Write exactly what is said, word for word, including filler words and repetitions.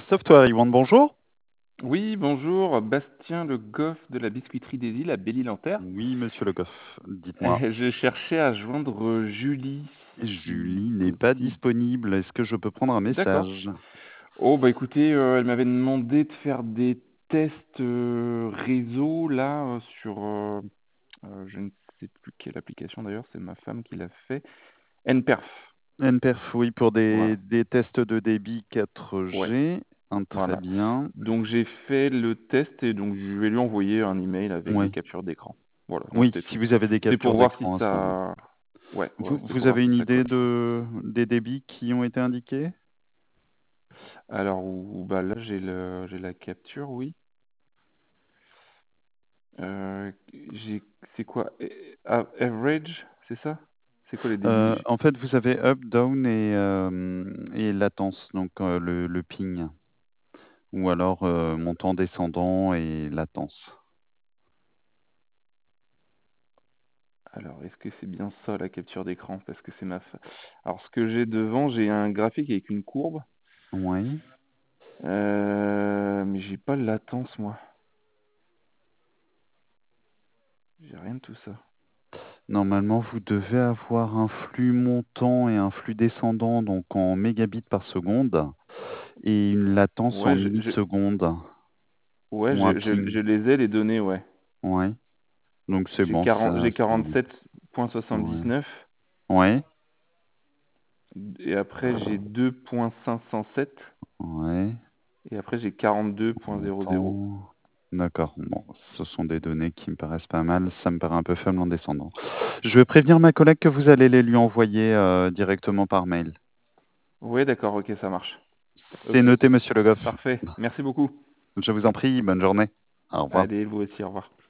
Software Iwan, bonjour. Oui, bonjour, Bastien Le Goff de la Biscuiterie des Îles à Belle-Île-en-Terre. Oui, monsieur Le Goff, dites-moi. Euh, Je cherchais à joindre Julie, si Julie n'est pas possible. disponible. Est-ce que je peux prendre un D'accord. message? Oh, bah écoutez, euh, elle m'avait demandé de faire des tests euh, réseau là euh, sur, euh, euh, je ne sais plus quelle application d'ailleurs, c'est ma femme qui l'a fait. Nperf. Nperf, oui, pour des, Voilà. des tests de débit Ouais, quatre G. Hein, très voilà. bien. Donc j'ai fait le test et donc je vais lui envoyer un email avec des Oui, captures d'écran. Voilà, donc oui, c'était si tout. vous avez des C'était pour captures voir si d'écran à ce moment. ça. Ouais, ouais, Vous, c'était vous pour voir avez si une ça idée collait. de, des débits qui ont été indiqués? Alors, ou- bah là, j'ai le, j'ai la capture, oui. Euh, j'ai, c'est quoi? eh, a- Average, c'est ça? C'est quoi les Euh, débits? en fait, vous avez up, down et, euh, et latence, donc euh, le, le ping, ou alors euh, montant descendant et latence. Alors, est-ce que c'est bien ça, la capture d'écran? Parce que c'est ma fa... Alors, ce que j'ai devant, j'ai un graphique avec une courbe. Oui. Euh, mais j'ai pas de latence, moi. J'ai rien de tout ça. Normalement, vous devez avoir un flux montant et un flux descendant, donc en mégabits par seconde, et une latence en Ouais, je, je- millisecondes, ouais, ou un je, je, ping. je les ai, les données, ouais. Ouais. Donc c'est J'ai bon, quarante, ça, j'ai ça quarante-sept monte. virgule Ouais. soixante-dix-neuf. Ouais. Et après, j'ai deux virgule cinq cent sept. Ouais. Et après, j'ai quarante-deux virgule zéro zéro. Montant. D'accord. Bon, ce sont des données qui me paraissent pas mal. Ça me paraît un peu faible en descendant. Je vais prévenir ma collègue que vous allez les lui envoyer euh, directement par mail. Oui, d'accord, ok, ça marche. C'est Ok, noté, monsieur Le Goff. parfait. Merci beaucoup. Je vous en prie, bonne journée. Au revoir. Allez, vous aussi, au revoir.